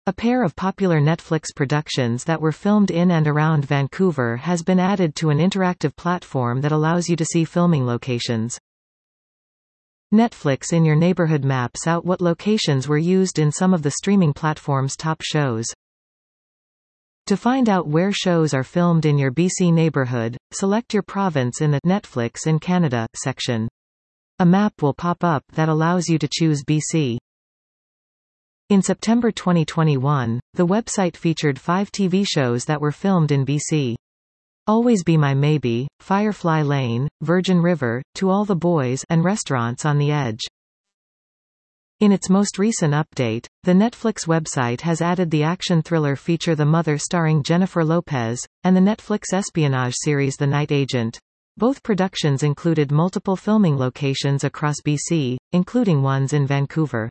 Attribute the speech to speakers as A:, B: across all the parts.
A: A pair of popular Netflix productions that were filmed in and around Vancouver has been added to an interactive platform that allows you to see filming locations. Netflix in Your Neighborhood maps out what locations were used in some of the streaming platform's top shows. To find out where shows are filmed in your BC neighborhood, select your province in the Netflix in Canada section. A map will pop up that allows you to choose BC. In September 2021, the website featured 5 TV shows that were filmed in BC. Always Be My Maybe, Firefly Lane, Virgin River, To All the Boys, and Restaurants on the Edge. In its most recent update, the Netflix website has added the action thriller feature The Mother starring Jennifer Lopez, and the Netflix espionage series The Night Agent. Both productions included multiple filming locations across BC, including ones in Vancouver.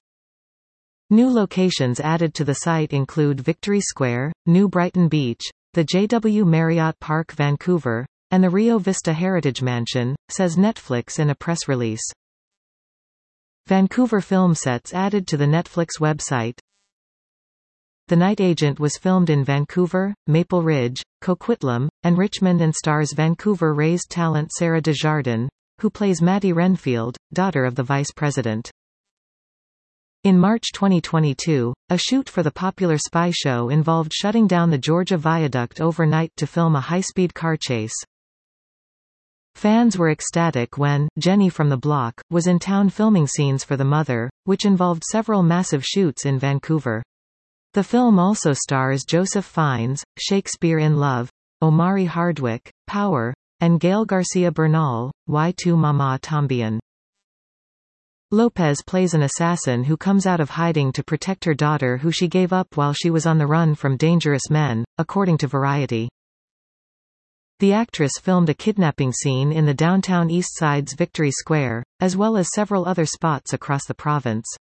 A: New locations added to the site include Victory Square, New Brighton Beach, the JW Marriott Park Vancouver, and the Rio Vista Heritage Mansion, says Netflix in a press release. Vancouver film sets added to the Netflix website. The Night Agent was filmed in Vancouver, Maple Ridge, Coquitlam, and Richmond and stars Vancouver-raised talent Sarah Desjardins, who plays Maddie Renfield, daughter of the vice president. In March 2022, a shoot for the popular spy show involved shutting down the Georgia Viaduct overnight to film a high-speed car chase. Fans were ecstatic when Jenny from the Block was in town filming scenes for The Mother, which involved several massive shoots in Vancouver. The film also stars Joseph Fiennes, Shakespeare in Love, Omari Hardwick, Power, and Gael Garcia Bernal, Y2 Mama Tambien. Lopez plays an assassin who comes out of hiding to protect her daughter who she gave up while she was on the run from dangerous men, according to Variety. The actress filmed a kidnapping scene in the downtown East Side's Victory Square, as well as several other spots across the province.